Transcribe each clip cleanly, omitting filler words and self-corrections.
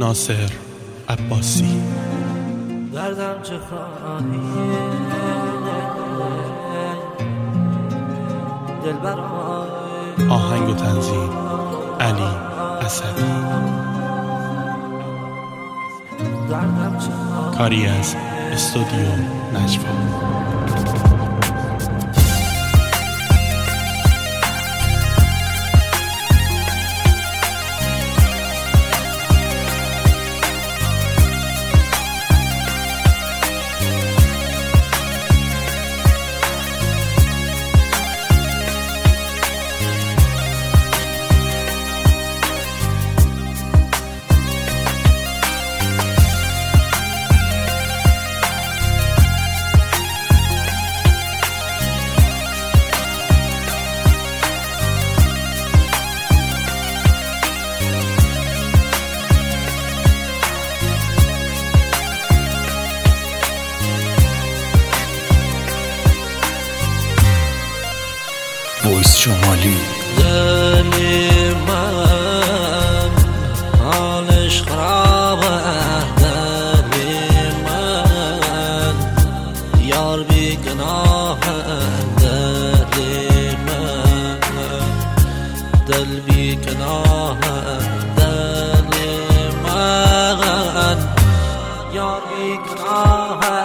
ناصر عباسی. دردم چه خواهی دلبرای. آهنگ و تنظیم علی اسدی. دردم چه خواهی کاری از استودیو نجوا. وایس شمالی. دل من حالش خرابه، دل من یار بی گناهه، دل من دل بی گناهه، دل من یار بی گناهه.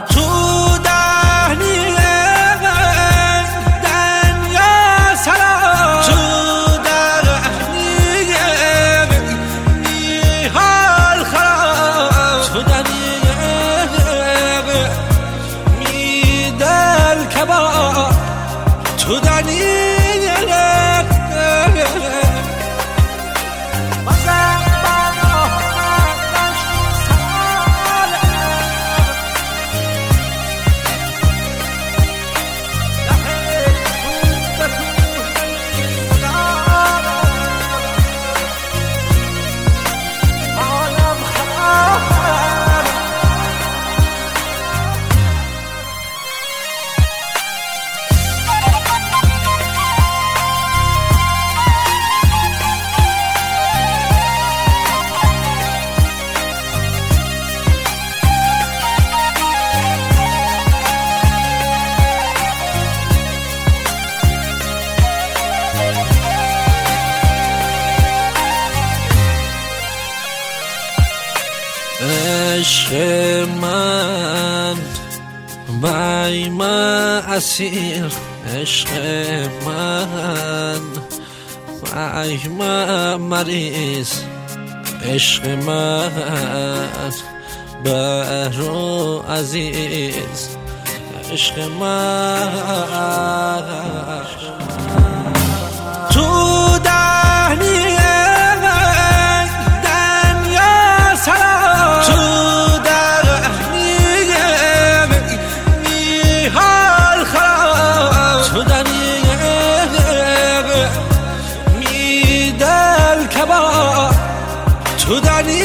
تو دنی عشق من بای من اسیر، عشق من بای من مریض، عشق من برو عزیز، عشق من تو دهنی تو دنی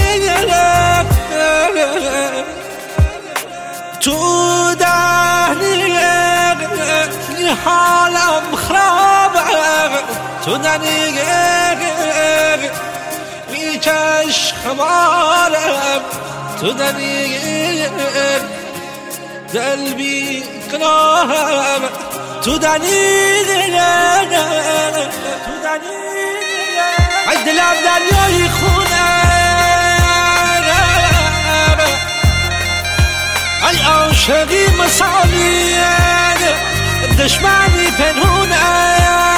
تو دهنی حالم خرابه، تو دنی میکش خمارم، تو دنی دل بی گناهم، تو دنی ای دلم دریای خونه، ای عاشقی مثالی دشمنی پنهونه.